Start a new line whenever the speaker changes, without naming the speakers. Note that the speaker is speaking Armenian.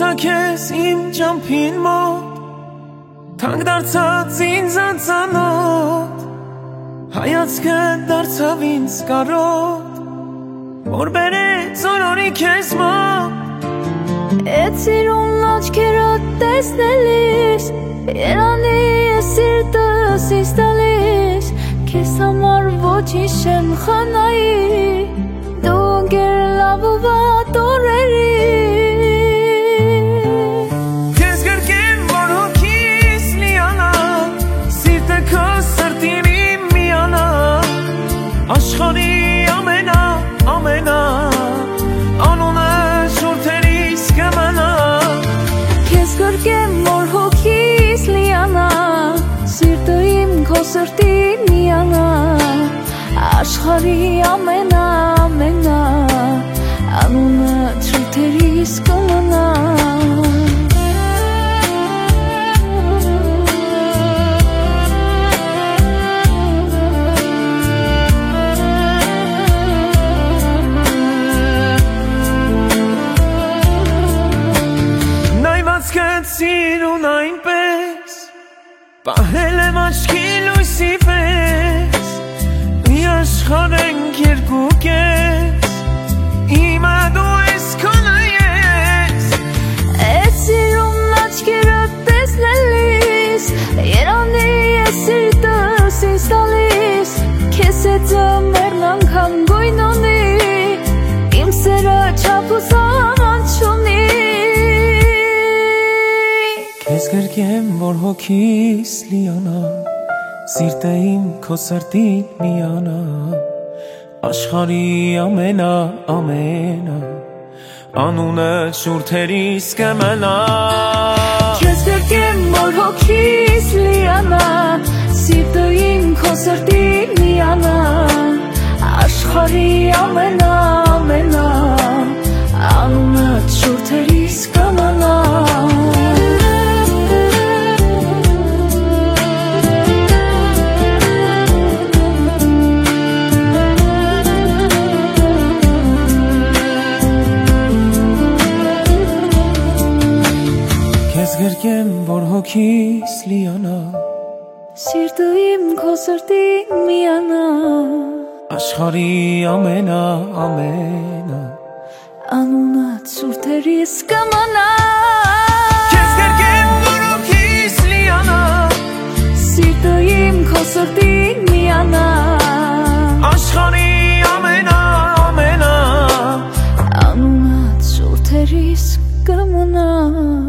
Տեսա քեզ իմ ճամփին մոտ Թանկ դարձած ինձ անծանոթ Հայացքը դարձավ ինձ կարոտ Որ բերեց օրորի քեզ մոտ
Էդ սիրուն աչքերդ տեսնելիս Երանի է սիրտս ինձ տալիս Քեզ համար ոչինչ չեմ խնայի Դու ընկեր լավ ու վատ օրերի
Քեզ գրկեմ, որ հոգիս լիանա Սիրտը քո սրտին իմ միանա Աշխարհի ամենա Անունը շուրթերիս կմնա
Քեզ գրկեմ, որ հոգիս լիանա Սիրտը իմ քո սրտին միանա Աշխարհի ամենա Անունը շուրթերիս կմնա
Սիրուն այնպես Պահել եմ աչքի լույսի պես Մի աշխարհ ենք երկու կես Իմը դու ես քոնը ես
Էդ սիրուն աչքերդ տեսնելիս Երանի է սիրտս ինձ տալիս Քեզ հետ ձմեռն անգամ գույն ունի Իմ սերը չափ ու սահման չունի
Քեզ գրկեմ, որ հոգիս լիանա Սիրտը իմ քո սրտին միանա Աշխարհի ամենա Անունը շուրթերիս կմնա
Քեզ գրկեմ, որ հոգիս լիանա Սիրտը իմ քո սրտին միանա Աշխարհի ամենա Անունը շուրթերիս կմնա
Քեզ գրկեմ, որ հոգիս լիանա
Սիրտը իմ քո սրտին միանա
Աշխարհի ամենա
Անունը շուրթերիս կմնա
Քեզ գրկեմ, որ հոգիս լիանա
Սիրտը իմ քո սրտին միանա
Աշխարհի ամենա
Անունը շուրթերիս կմնա